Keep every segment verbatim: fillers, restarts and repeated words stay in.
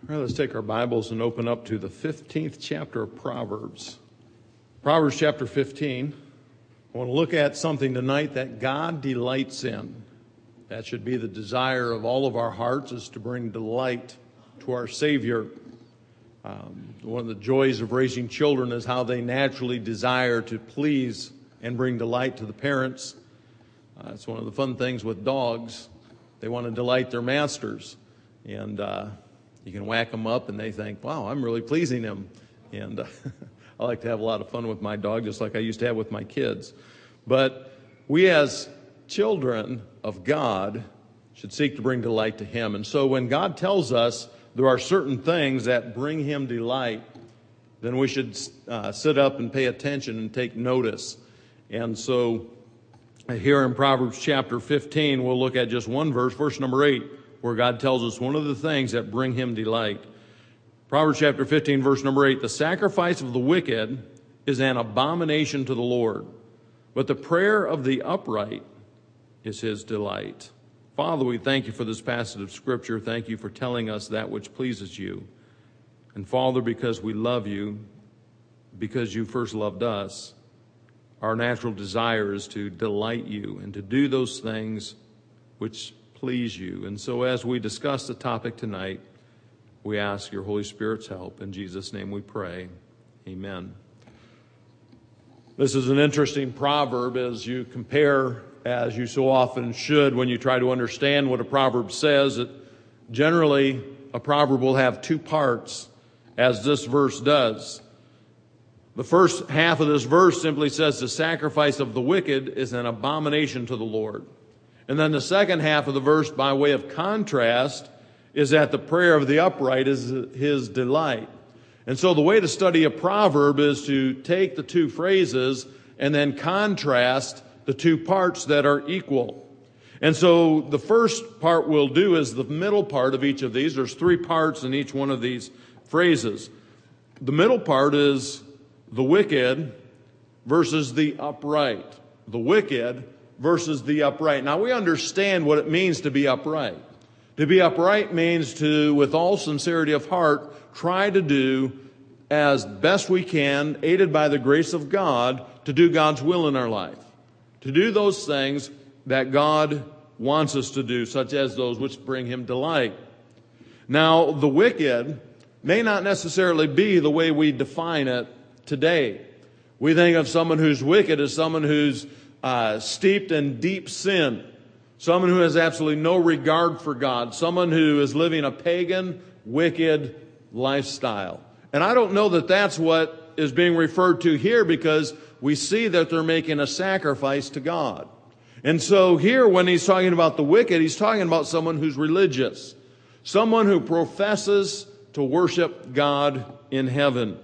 All right, let's take our Bibles and open up to the fifteenth chapter of Proverbs. Proverbs chapter fifteen. I want to look at something tonight that God delights in. That should be the desire of all of our hearts, is to bring delight to our Savior. Um, one of the joys of raising children is how they naturally desire to please and bring delight to the parents. Uh, it's one of the fun things with dogs. They want to delight their masters. And uh, you can whack them up and they think, wow, I'm really pleasing him. And uh, I like to have a lot of fun with my dog, just like I used to have with my kids. But we as children of God should seek to bring delight to him. And so when God tells us there are certain things that bring him delight, then we should uh, sit up and pay attention and take notice. And so here in Proverbs chapter fifteen, we'll look at just one verse, verse number eight, where God tells us one of the things that bring him delight. Proverbs chapter fifteen, verse number eight, the sacrifice of the wicked is an abomination to the Lord, but the prayer of the upright is his delight. Father, we thank you for this passage of Scripture. Thank you for telling us that which pleases you. And Father, because we love you, because you first loved us, our natural desire is to delight you and to do those things which please you. And so as we discuss the topic tonight, we ask your Holy Spirit's help. In Jesus' name we pray. Amen. This is an interesting proverb as you compare, as you so often should when you try to understand what a proverb says. It, generally, a proverb will have two parts, as this verse does. The first half of this verse simply says the sacrifice of the wicked is an abomination to the Lord. And then the second half of the verse, by way of contrast, is that the prayer of the upright is his delight. And so the way to study a proverb is to take the two phrases and then contrast the two parts that are equal. And so the first part we'll do is the middle part of each of these. There's three parts in each one of these phrases. The middle part is the wicked versus the upright. The wicked versus the upright. Now we understand what it means to be upright. To be upright means to, with all sincerity of heart, try to do as best we can, aided by the grace of God, to do God's will in our life. To do those things that God wants us to do, such as those which bring him delight. Now, the wicked may not necessarily be the way we define it today. We think of someone who's wicked as someone who's uh, steeped in deep sin, someone who has absolutely no regard for God, someone who is living a pagan, wicked lifestyle. And I don't know that that's what is being referred to here, because we see that they're making a sacrifice to God. And so here, when he's talking about the wicked, he's talking about someone who's religious, someone who professes to worship God in heaven.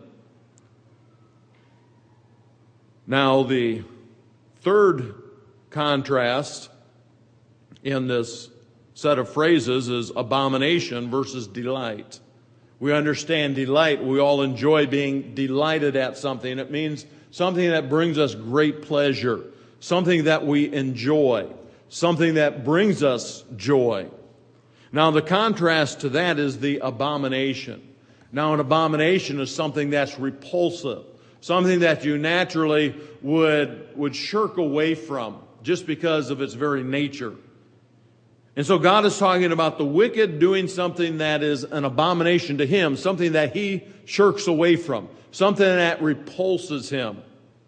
Now, the third contrast in this set of phrases is abomination versus delight. We understand delight. We all enjoy being delighted at something. It means something that brings us great pleasure, something that we enjoy, something that brings us joy. Now, the contrast to that is the abomination. Now, an abomination is something that's repulsive, something that you naturally would, would shirk away from just because of its very nature. And so God is talking about the wicked doing something that is an abomination to him, something that he shirks away from, something that repulses him.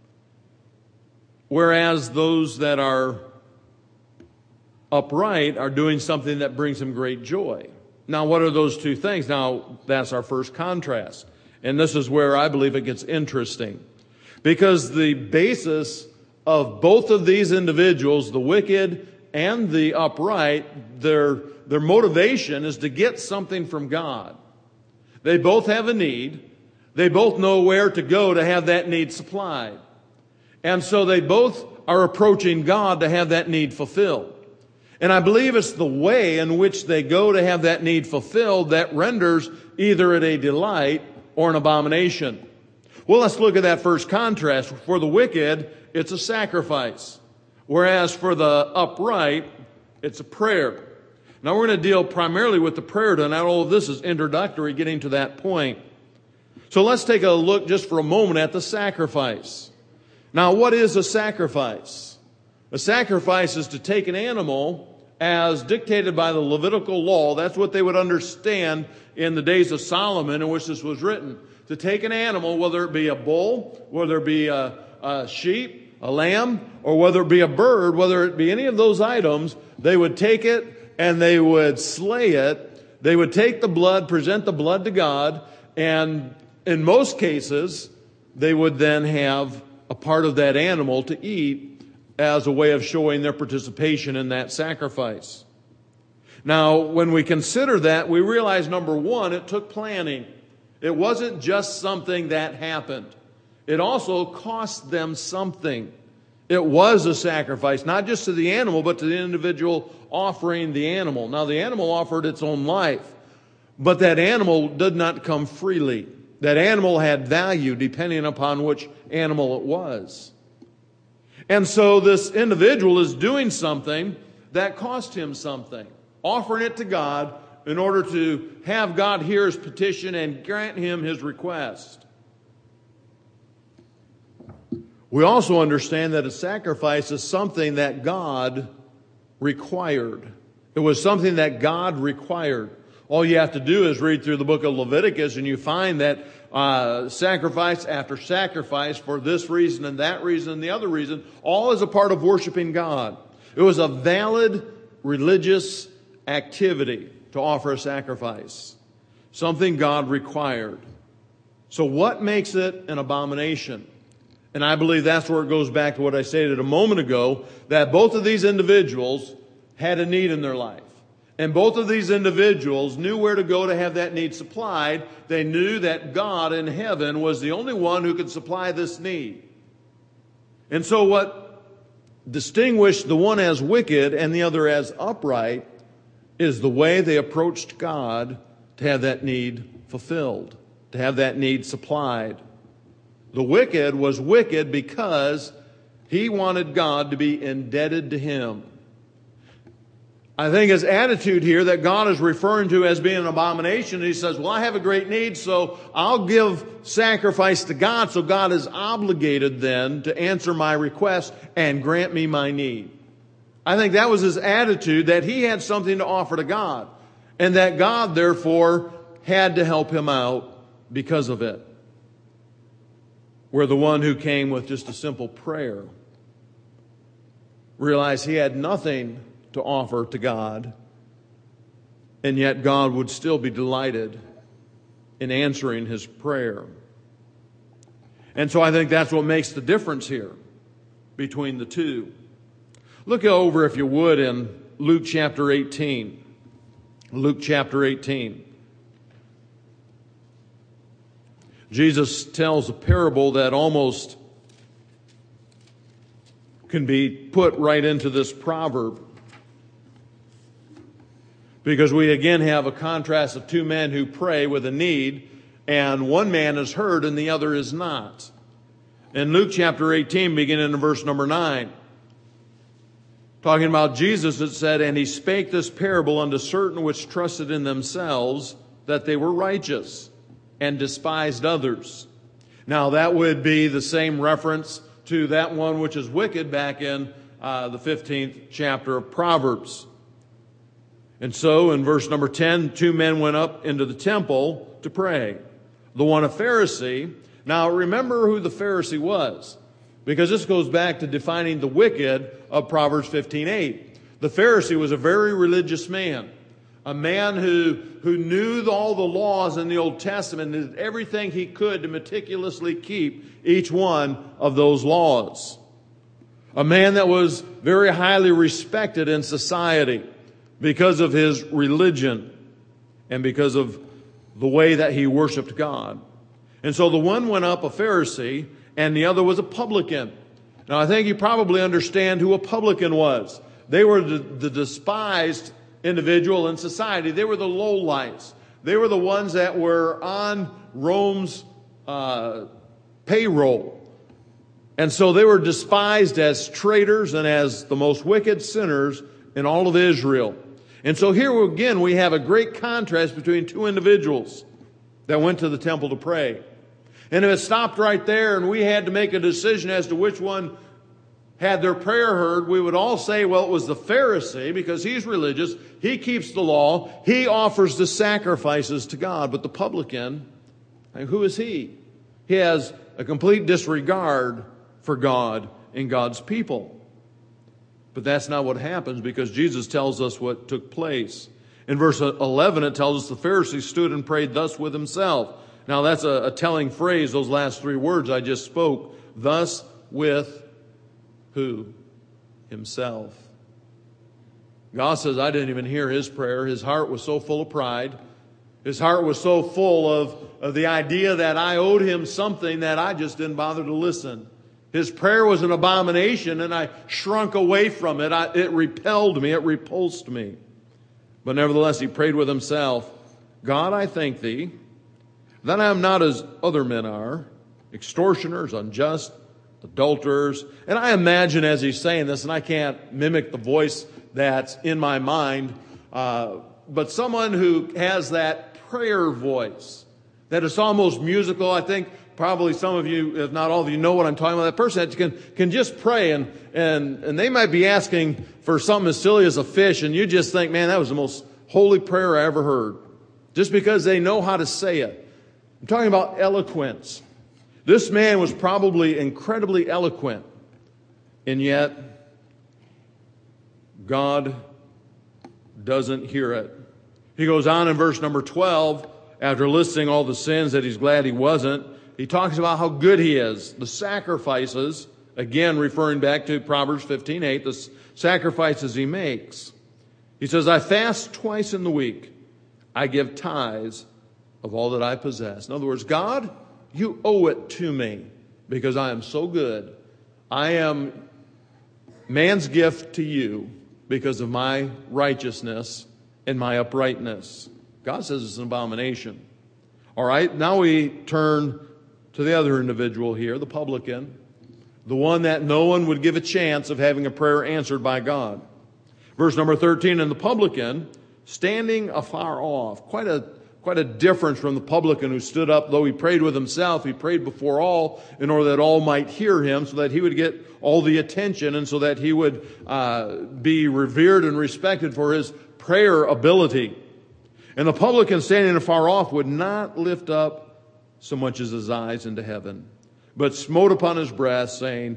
Whereas those that are upright are doing something that brings him great joy. Now, what are those two things? Now, that's our first contrast. And this is where I believe it gets interesting. Because the basis of both of these individuals, the wicked and the upright, their, their motivation is to get something from God. They both have a need. They both know where to go to have that need supplied. And so they both are approaching God to have that need fulfilled. And I believe it's the way in which they go to have that need fulfilled that renders either it a delight or an abomination. Well, let's look at that first contrast. For the wicked, it's a sacrifice. Whereas for the upright, it's a prayer. Now we're going to deal primarily with the prayer tonight. All of this is introductory, getting to that point. So let's take a look just for a moment at the sacrifice. Now, what is a sacrifice? A sacrifice is to take an animal as dictated by the Levitical law. That's what they would understand in the days of Solomon in which this was written. To take an animal, whether it be a bull, whether it be a, a sheep, a lamb, or whether it be a bird, whether it be any of those items, they would take it and they would slay it. They would take the blood, present the blood to God, and in most cases, they would then have a part of that animal to eat as a way of showing their participation in that sacrifice. Now, when we consider that, we realize, number one, it took planning. It wasn't just something that happened. It also cost them something. It was a sacrifice, not just to the animal, but to the individual offering the animal. Now, the animal offered its own life, but that animal did not come freely. That animal had value depending upon which animal it was. And so this individual is doing something that cost him something, offering it to God in order to have God hear his petition and grant him his request. We also understand that a sacrifice is something that God required. It was something that God required. All you have to do is read through the book of Leviticus and you find that uh, sacrifice after sacrifice for this reason and that reason and the other reason, all is a part of worshiping God. It was a valid religious activity to offer a sacrifice, something God required. So what makes it an abomination? And I believe that's where it goes back to what I stated a moment ago, that both of these individuals had a need in their life. And both of these individuals knew where to go to have that need supplied. They knew that God in heaven was the only one who could supply this need. And so what distinguished the one as wicked and the other as upright is the way they approached God to have that need fulfilled, to have that need supplied. The wicked was wicked because he wanted God to be indebted to him. I think his attitude here that God is referring to as being an abomination, he says, well, I have a great need, so I'll give sacrifice to God, so God is obligated then to answer my request and grant me my need. I think that was his attitude, that he had something to offer to God, and that God, therefore, had to help him out because of it. Where the one who came with just a simple prayer realized he had nothing to offer to God, and yet God would still be delighted in answering his prayer. And so I think that's what makes the difference here between the two. Look over, if you would, in Luke chapter eighteen. Luke chapter eighteen. Jesus tells a parable that almost can be put right into this proverb. Because we again have a contrast of two men who pray with a need, and one man is heard and the other is not. In Luke chapter eighteen, beginning in verse number nine, talking about Jesus, it said, and he spake this parable unto certain which trusted in themselves that they were righteous, and despised others. Now that would be the same reference to that one which is wicked back in uh, the fifteenth chapter of Proverbs. And so in verse number ten, two men went up into the temple to pray. The one a Pharisee. Now remember who the Pharisee was, because this goes back to defining the wicked of Proverbs fifteen eight. The Pharisee was a very religious man. A man who, who knew all the laws in the Old Testament and did everything he could to meticulously keep each one of those laws. A man that was very highly respected in society because of his religion and because of the way that he worshiped God. And so the one went up a Pharisee and the other was a publican. Now I think you probably understand who a publican was. They were the, the despised individual in society. They were the lowlights. They were the ones that were on Rome's uh, payroll. And so they were despised as traitors and as the most wicked sinners in all of Israel. And so here again we have a great contrast between two individuals that went to the temple to pray. And if it stopped right there and we had to make a decision as to which one had their prayer heard, we would all say, well, it was the Pharisee because he's religious, he keeps the law, he offers the sacrifices to God. But the publican, who is he? He has a complete disregard for God and God's people. But that's not what happens, because Jesus tells us what took place. In verse eleven, it tells us the Pharisee stood and prayed thus with himself. Now that's a, a telling phrase, those last three words I just spoke. Thus with who? Himself. God says, I didn't even hear his prayer. His heart was so full of pride. His heart was so full of, of the idea that I owed him something that I just didn't bother to listen. His prayer was an abomination, and I shrunk away from it. I, it repelled me. It repulsed me. But nevertheless, he prayed with himself, God, I thank thee that I am not as other men are, extortioners, unjust, adulterers. And I imagine as he's saying this, and I can't mimic the voice that's in my mind, uh, but someone who has that prayer voice, that is almost musical. I think probably some of you, if not all of you, know what I'm talking about. That person that can, can just pray, and, and, and they might be asking for something as silly as a fish, and you just think, man, that was the most holy prayer I ever heard. Just because they know how to say it. I'm talking about eloquence. This man was probably incredibly eloquent, and yet God doesn't hear it. He goes on in verse number twelve, after listing all the sins that he's glad he wasn't, he talks about how good he is. The sacrifices, again referring back to Proverbs fifteen eight, the sacrifices he makes. He says, I fast twice in the week. I give tithes of all that I possess. In other words, God, you owe it to me because I am so good. I am man's gift to you because of my righteousness and my uprightness. God says it's an abomination. All right, now we turn to the other individual here, the publican, the one that no one would give a chance of having a prayer answered by God. Verse number thirteen, and the publican, standing afar off, quite a Quite a difference from the publican who stood up. Though he prayed with himself, he prayed before all in order that all might hear him, so that he would get all the attention and so that he would uh, be revered and respected for his prayer ability. And the publican standing afar off would not lift up so much as his eyes into heaven, but smote upon his breast, saying,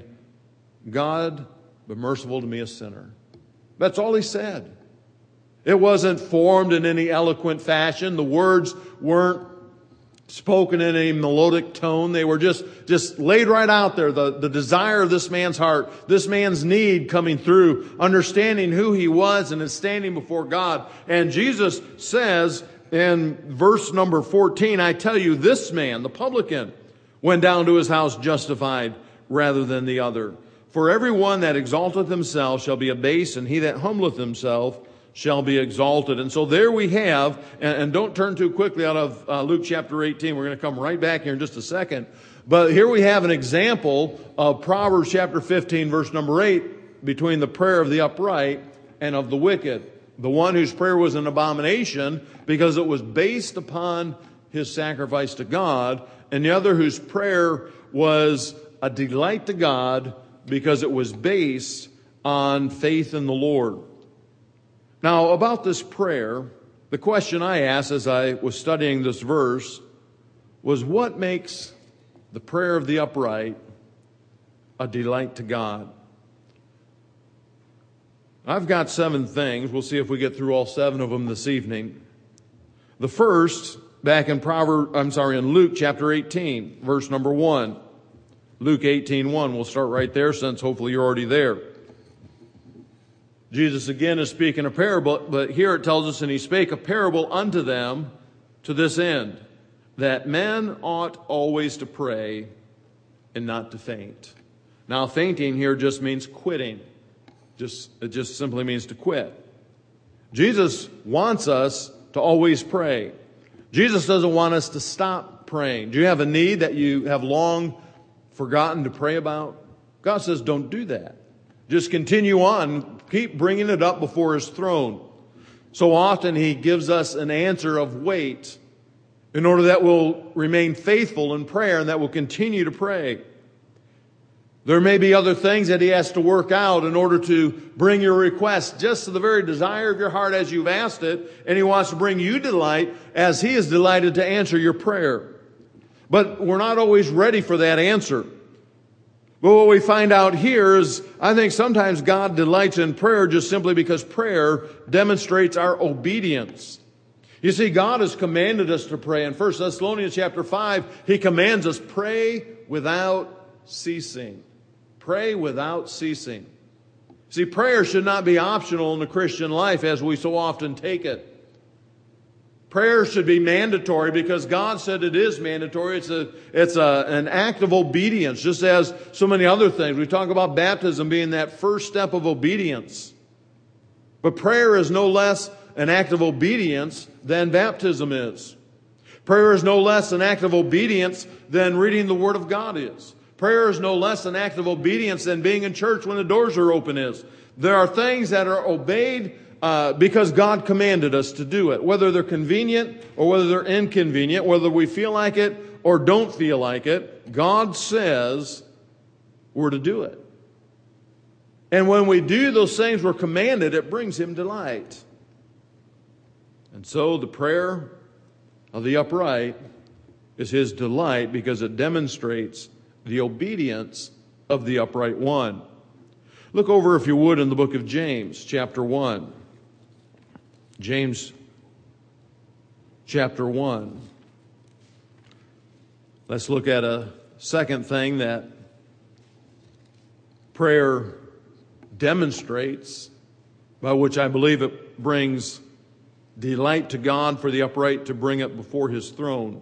God, be merciful to me, a sinner. That's all he said. It wasn't formed in any eloquent fashion. The words weren't spoken in a melodic tone. They were just, just laid right out there. The, the desire of this man's heart, this man's need coming through, understanding who he was and is standing before God. And Jesus says in verse number fourteen, I tell you, this man, the publican, went down to his house justified rather than the other. For everyone that exalteth himself shall be abased, and he that humbleth himself shall be exalted. And so there we have, and, and don't turn too quickly out of uh, Luke chapter eighteen. We're going to come right back here in just a second. But here we have an example of Proverbs chapter fifteen, verse number eight, between the prayer of the upright and of the wicked. The one whose prayer was an abomination because it was based upon his sacrifice to God, and the other whose prayer was a delight to God because it was based on faith in the Lord. Now, about this prayer, the question I asked as I was studying this verse was, what makes the prayer of the upright a delight to God? I've got seven things. We'll see if we get through all seven of them this evening. The first, back in Proverbs, I'm sorry, in Luke chapter eighteen, verse number one. Luke eighteen one. We'll start right there since hopefully you're already there. Jesus again is speaking a parable, but here it tells us, and he spake a parable unto them to this end, that men ought always to pray and not to faint. Now, fainting here just means quitting. Just, it just simply means to quit. Jesus wants us to always pray. Jesus doesn't want us to stop praying. Do you have a need that you have long forgotten to pray about? God says, don't do that. Just continue on. Keep bringing it up before his throne. So often He gives us an answer of wait in order that we'll remain faithful in prayer and that we'll continue to pray. There may be other things that He has to work out in order to bring your request just to the very desire of your heart as you've asked it, and He wants to bring you delight as He is delighted to answer your prayer. But we're not always ready for that answer. But what we find out here is, I think sometimes God delights in prayer just simply because prayer demonstrates our obedience. You see, God has commanded us to pray. In First Thessalonians chapter five, He commands us, pray without ceasing. Pray without ceasing. See, prayer should not be optional in the Christian life as we so often take it. Prayer should be mandatory because God said it is mandatory. It's a, it's a, an act of obedience, just as so many other things. We talk about baptism being that first step of obedience. But prayer is no less an act of obedience than baptism is. Prayer is no less an act of obedience than reading the Word of God is. Prayer is no less an act of obedience than being in church when the doors are open is. There are things that are obeyed Uh, because God commanded us to do it, whether they're convenient or whether they're inconvenient, whether we feel like it or don't feel like it, God says we're to do it. And when we do those things we're commanded, it brings Him delight. And so the prayer of the upright is His delight because it demonstrates the obedience of the upright one. Look over, if you would, in the book of James, chapter one. James chapter one. Let's look at a second thing that prayer demonstrates, by which I believe it brings delight to God for the upright to bring it before His throne.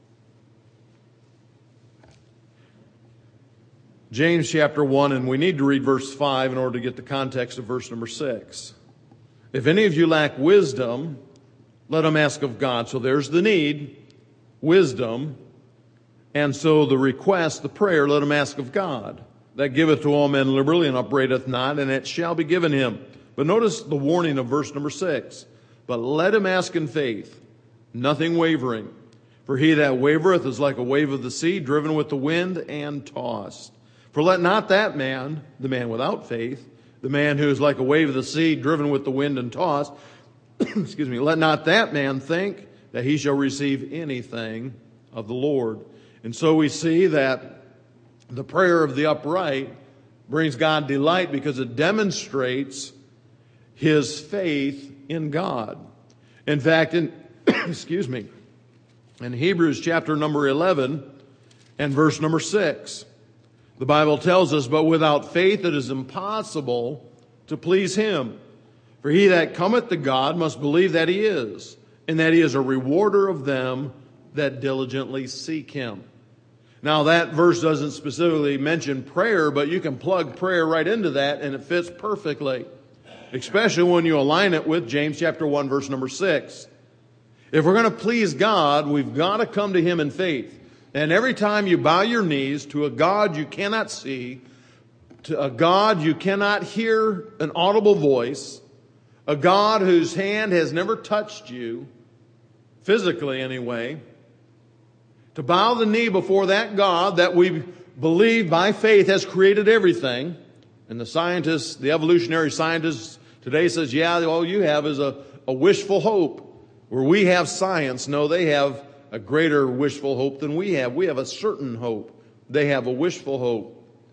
James chapter one, and we need to read verse five in order to get the context of verse number six. If any of you lack wisdom, let him ask of God. So there's the need, wisdom. And so the request, the prayer, let him ask of God, that giveth to all men liberally and upbraideth not, and it shall be given him. But notice the warning of verse number six. But let him ask in faith, nothing wavering. For he that wavereth is like a wave of the sea, driven with the wind and tossed. For let not that man, the man without faith, the man who is like a wave of the sea, driven with the wind and tossed, excuse me, let not that man think that he shall receive anything of the Lord. And so we see that the prayer of the upright brings God delight because it demonstrates his faith in God. In fact, in, excuse me, in Hebrews chapter number eleven and verse number six, the Bible tells us, but without faith it is impossible to please Him. For he that cometh to God must believe that He is, and that He is a rewarder of them that diligently seek Him. Now that verse doesn't specifically mention prayer, but you can plug prayer right into that and it fits perfectly. Especially when you align it with James chapter one verse number six. If we're going to please God, we've got to come to Him in faith. And every time you bow your knees to a God you cannot see, to a God you cannot hear an audible voice, a God whose hand has never touched you, physically anyway, to bow the knee before that God that we believe by faith has created everything. And the scientists, the evolutionary scientists today says, yeah, all you have is a, a wishful hope. Where we have science, no, they have a greater wishful hope than we have. We have a certain hope. They have a wishful hope.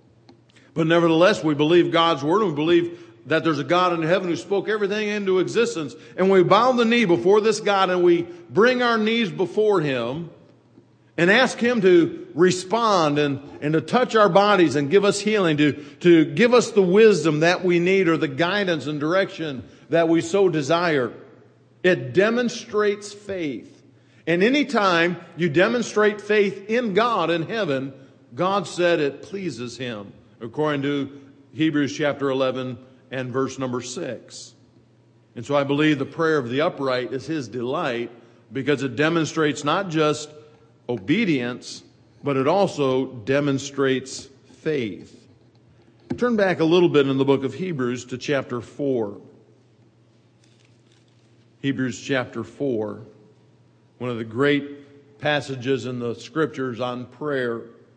But nevertheless, we believe God's word, and we believe that there's a God in heaven who spoke everything into existence. And we bow the knee before this God, and we bring our knees before Him and ask Him to respond and, and to touch our bodies and give us healing, to, to give us the wisdom that we need or the guidance and direction that we so desire. It demonstrates faith. And any time you demonstrate faith in God in heaven, God said it pleases Him, according to Hebrews chapter eleven and verse number six. And so I believe the prayer of the upright is His delight because it demonstrates not just obedience, but it also demonstrates faith. Turn back a little bit in the book of Hebrews to chapter four. Hebrews chapter four, one of the great passages in the Scriptures on prayer.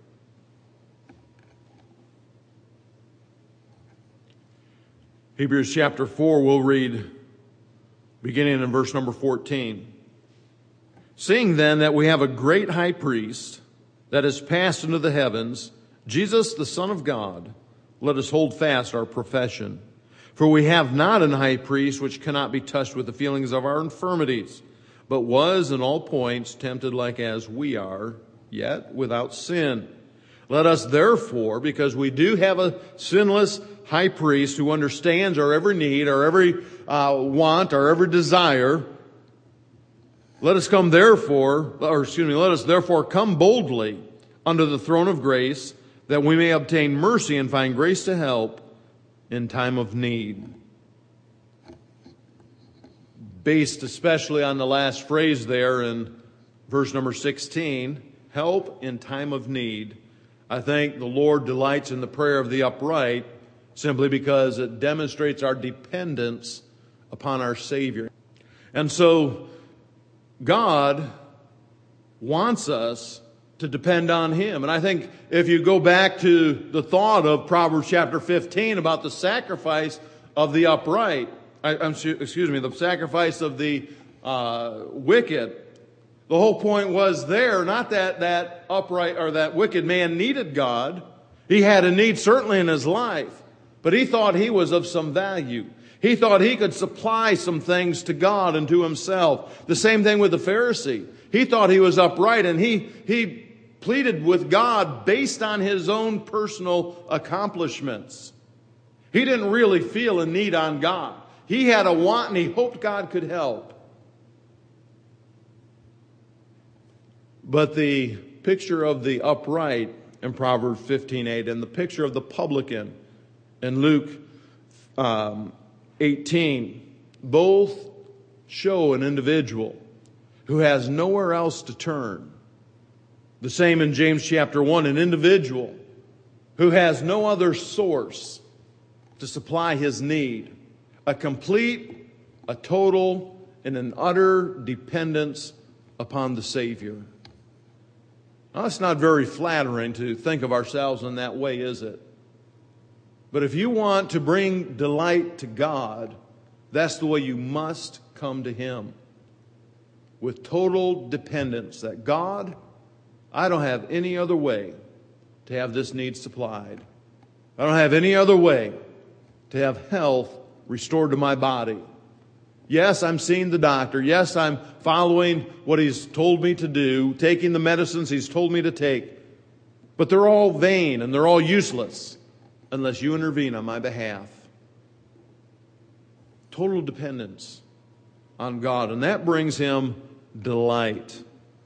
Hebrews chapter four, we'll read beginning in verse number fourteen. Seeing then that we have a great high priest that has passed into the heavens, Jesus the Son of God, let us hold fast our profession. For we have not an high priest which cannot be touched with the feelings of our infirmities, but was in all points tempted like as we are, yet without sin. Let us therefore, because we do have a sinless high priest who understands our every need, our every uh, want, our every desire, let us come therefore, or excuse me, let us therefore come boldly under the throne of grace, that we may obtain mercy and find grace to help in time of need. Based especially on the last phrase there in verse number sixteen, help in time of need. I think the Lord delights in the prayer of the upright simply because it demonstrates our dependence upon our Savior. And so God wants us to depend on Him. And I think if you go back to the thought of Proverbs chapter fifteen about the sacrifice of the upright, I, I'm, excuse me, the sacrifice of the uh, wicked, the whole point was there, not that that upright or that wicked man needed God. He had a need certainly in his life, but he thought he was of some value. He thought he could supply some things to God and to himself. The same thing with the Pharisee. He thought he was upright, and he, he pleaded with God based on his own personal accomplishments. He didn't really feel a need on God. He had a want and he hoped God could help. But the picture of the upright in Proverbs fifteen eight and the picture of the publican in Luke um, eighteen both show an individual who has nowhere else to turn. The same in James chapter one, an individual who has no other source to supply his need. A complete, a total, and an utter dependence upon the Savior. Now, that's not very flattering to think of ourselves in that way, is it? But if you want to bring delight to God, that's the way you must come to Him. With total dependence that God, I don't have any other way to have this need supplied. I don't have any other way to have health restored to my body. Yes, I'm seeing the doctor. Yes, I'm following what he's told me to do, taking the medicines he's told me to take. But they're all vain and they're all useless unless you intervene on my behalf. Total dependence on God. And that brings Him delight.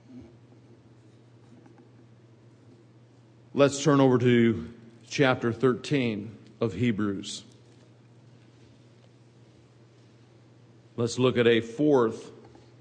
Let's turn over to chapter thirteen of Hebrews. Let's look at a fourth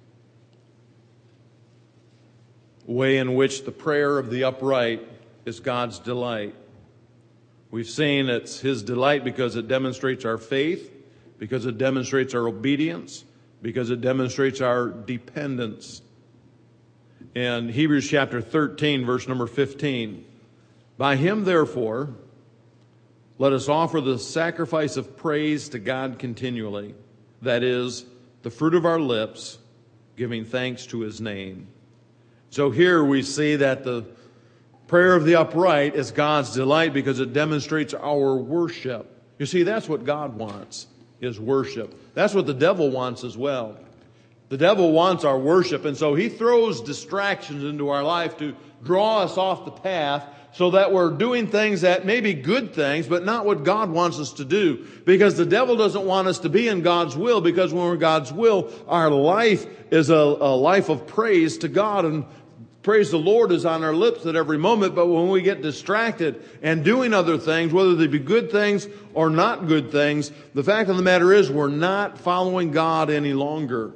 way in which the prayer of the upright is God's delight. We've seen it's His delight because it demonstrates our faith, because it demonstrates our obedience, because it demonstrates our dependence. In Hebrews chapter thirteen, verse number fifteen, by Him, therefore, let us offer the sacrifice of praise to God continually. That is, the fruit of our lips, giving thanks to His name. So here we see that the prayer of the upright is God's delight because it demonstrates our worship. You see, that's what God wants, is worship. That's what the devil wants as well. The devil wants our worship, and so he throws distractions into our life to draw us off the path so that we're doing things that may be good things, but not what God wants us to do. Because the devil doesn't want us to be in God's will, because when we're in God's will, our life is a, a life of praise to God, and praise the Lord is on our lips at every moment. But when we get distracted and doing other things, whether they be good things or not good things, the fact of the matter is we're not following God any longer.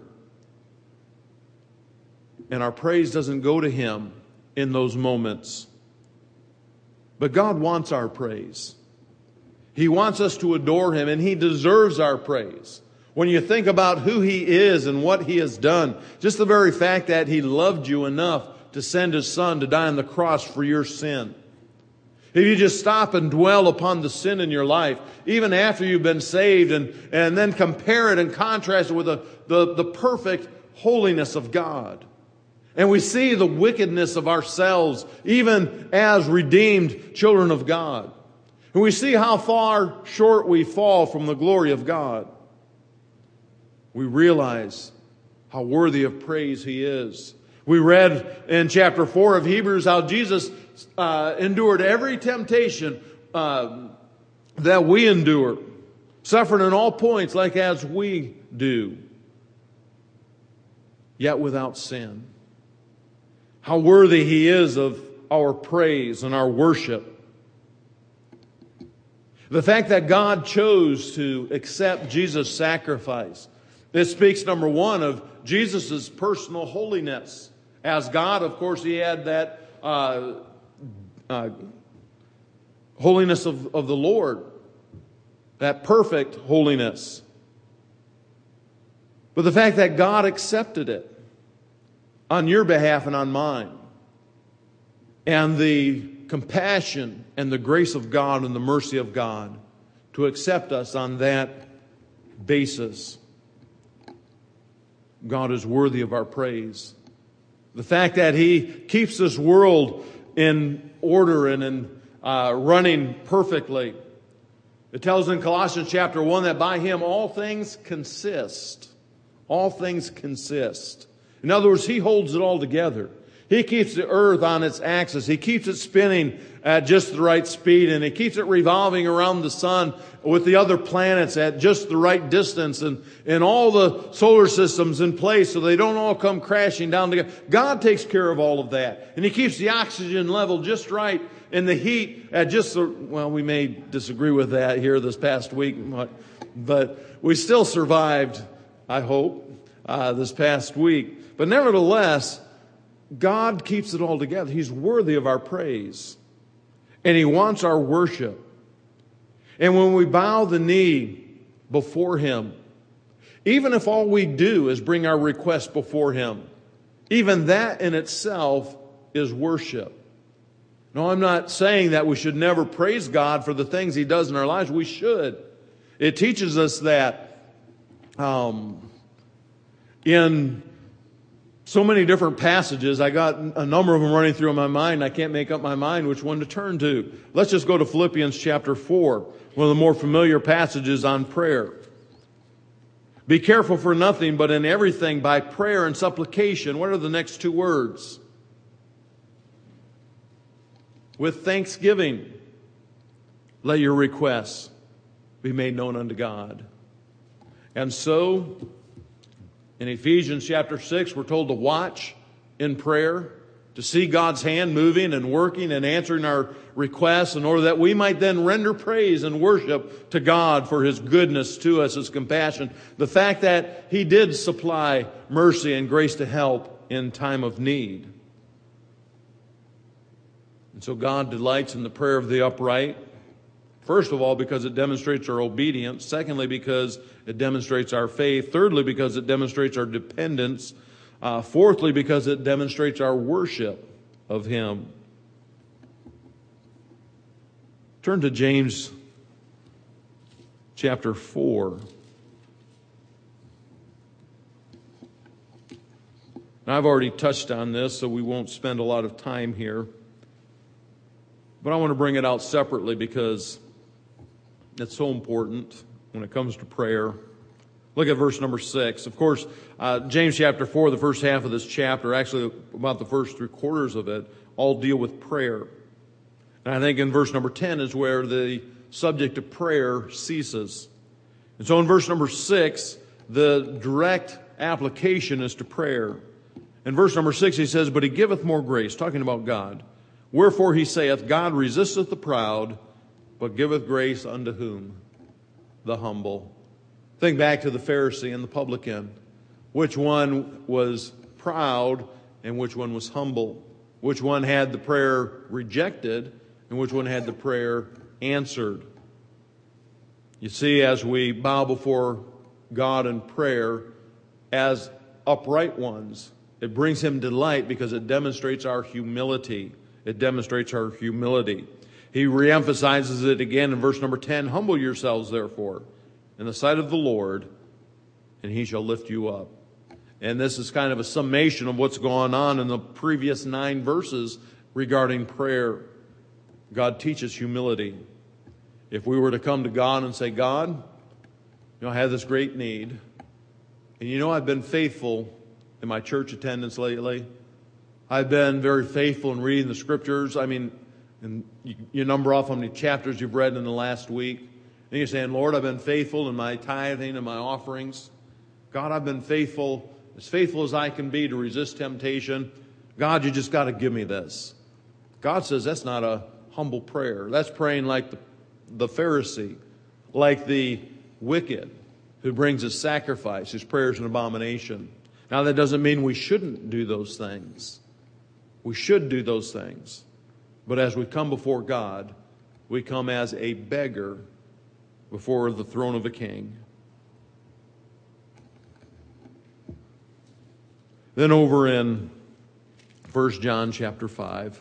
And our praise doesn't go to Him in those moments. But God wants our praise. He wants us to adore Him, and He deserves our praise. When you think about who He is and what He has done, just the very fact that He loved you enough to send His Son to die on the cross for your sin. If you just stop and dwell upon the sin in your life, even after you've been saved, and, and then compare it and contrast it with the, the, the perfect holiness of God. And we see the wickedness of ourselves, even as redeemed children of God. And we see how far short we fall from the glory of God. We realize how worthy of praise He is. We read in chapter four of Hebrews how Jesus uh, endured every temptation uh, that we endure, suffering in all points like as we do, yet without sin. How worthy He is of our praise and our worship. The fact that God chose to accept Jesus' sacrifice. This speaks, number one, of Jesus' personal holiness. As God, of course, He had that uh, uh, holiness of, of the Lord. That perfect holiness. But the fact that God accepted it on your behalf and on mine. And the compassion and the grace of God and the mercy of God to accept us on that basis. God is worthy of our praise. The fact that He keeps this world in order and in uh, running perfectly. It tells in Colossians chapter one that by Him all things consist. All things consist. In other words, He holds it all together. He keeps the earth on its axis. He keeps it spinning at just the right speed, and He keeps it revolving around the sun with the other planets at just the right distance, and, and all the solar systems in place so they don't all come crashing down together. God takes care of all of that. And He keeps the oxygen level just right and the heat at just the, well, we may disagree with that here this past week, but, but we still survived, I hope, uh, this past week. But nevertheless, God keeps it all together. He's worthy of our praise. And He wants our worship. And when we bow the knee before Him, even if all we do is bring our request before Him, even that in itself is worship. No, I'm not saying that we should never praise God for the things He does in our lives. We should. It teaches us that um, in so many different passages. I got a number of them running through my mind. I can't make up my mind which one to turn to. Let's just go to Philippians chapter four, one of the more familiar passages on prayer. Be careful for nothing, but in everything by prayer and supplication. What are the next two words? With thanksgiving, let your requests be made known unto God. And so, in Ephesians chapter six, we're told to watch in prayer, to see God's hand moving and working and answering our requests in order that we might then render praise and worship to God for His goodness to us, His compassion. The fact that He did supply mercy and grace to help in time of need. And so God delights in the prayer of the upright. First of all, because it demonstrates our obedience. Secondly, because it demonstrates our faith. Thirdly, because it demonstrates our dependence. Uh, fourthly, because it demonstrates our worship of Him. Turn to James chapter four. Now, I've already touched on this, so we won't spend a lot of time here. But I want to bring it out separately because it's so important when it comes to prayer. Look at verse number six. Of course, uh, James chapter four, the first half of this chapter, actually about the first three quarters of it, all deal with prayer. And I think in verse number ten is where the subject of prayer ceases. And so in verse number six, the direct application is to prayer. In verse number six, he says, but He giveth more grace, talking about God. Wherefore He saith, God resisteth the proud, but giveth grace unto whom? The humble. Think back to the Pharisee and the publican. Which one was proud and which one was humble? Which one had the prayer rejected and which one had the prayer answered? You see, as we bow before God in prayer as upright ones. It brings him delight because it demonstrates our humility. It demonstrates our humility. He reemphasizes it again in verse number ten. Humble yourselves, therefore, in the sight of the Lord, and he shall lift you up. And this is kind of a summation of what's going on in the previous nine verses regarding prayer. God teaches humility. If we were to come to God and say, God, you know, I have this great need, and you know I've been faithful in my church attendance lately. I've been very faithful in reading the scriptures. I mean, and you, you number off how many chapters you've read in the last week. And you're saying, Lord, I've been faithful in my tithing and my offerings. God, I've been faithful, as faithful as I can be to resist temptation. God, you just got to give me this. God says that's not a humble prayer. That's praying like the, the Pharisee, like the wicked who brings a sacrifice. His prayer is an abomination. Now, that doesn't mean we shouldn't do those things. We should do those things. But as we come before God, we come as a beggar before the throne of a king. Then over in First John chapter five,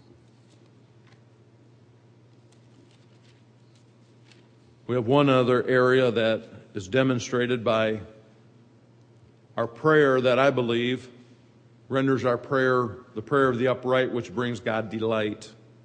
we have one other area that is demonstrated by our prayer that I believe renders our prayer the prayer of the upright, which brings God delight.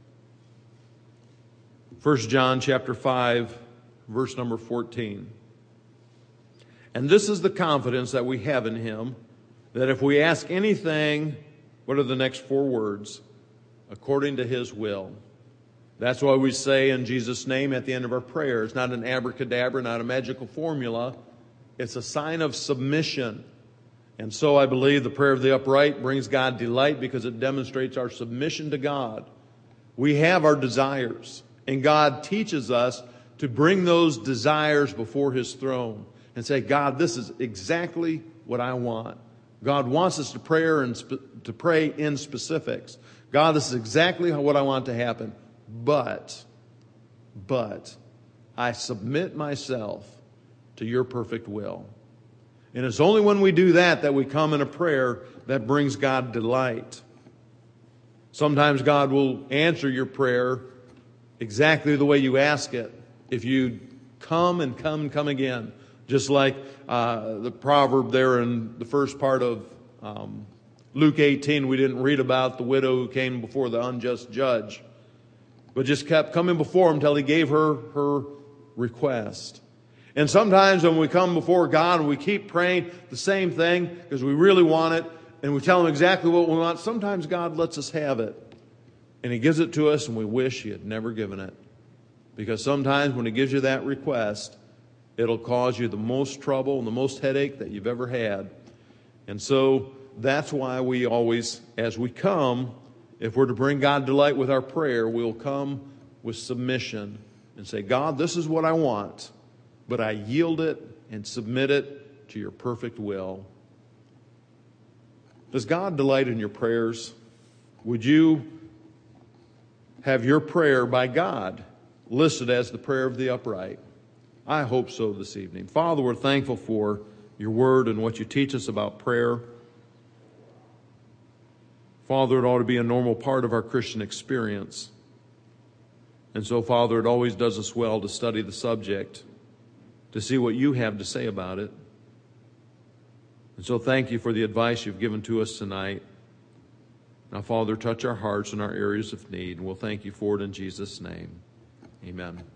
First John chapter five, verse number fourteen. And this is the confidence that we have in him, that if we ask anything, what are the next four words? According to his will. That's why we say in Jesus' name at the end of our prayer. It's not an abracadabra, not a magical formula. It's a sign of submission. And so I believe the prayer of the upright brings God delight because it demonstrates our submission to God. We have our desires, and God teaches us to bring those desires before his throne and say, God, this is exactly what I want. God wants us to pray and to pray in specifics. God, this is exactly what I want to happen. But, but, I submit myself to your perfect will. And it's only when we do that that we come in a prayer that brings God delight. Sometimes God will answer your prayer exactly the way you ask it if you come and come and come again. Just like uh, the proverb there in the first part of um, Luke eighteen, we didn't read about the widow who came before the unjust judge, but just kept coming before him until he gave her her request. And sometimes when we come before God and we keep praying the same thing because we really want it and we tell him exactly what we want, sometimes God lets us have it. And he gives it to us and we wish he had never given it. Because sometimes when he gives you that request, it'll cause you the most trouble and the most headache that you've ever had. And so that's why we always, as we come, if we're to bring God delight with our prayer, we'll come with submission and say, God, this is what I want. But I yield it and submit it to your perfect will. Does God delight in your prayers? Would you have your prayer by God listed as the prayer of the upright? I hope so this evening. Father, we're thankful for your word and what you teach us about prayer. Father, it ought to be a normal part of our Christian experience. And so, Father, it always does us well to study the subject, to see what you have to say about it. And so thank you for the advice you've given to us tonight. Now, Father, touch our hearts in our areas of need, and we'll thank you for it in Jesus' name. Amen.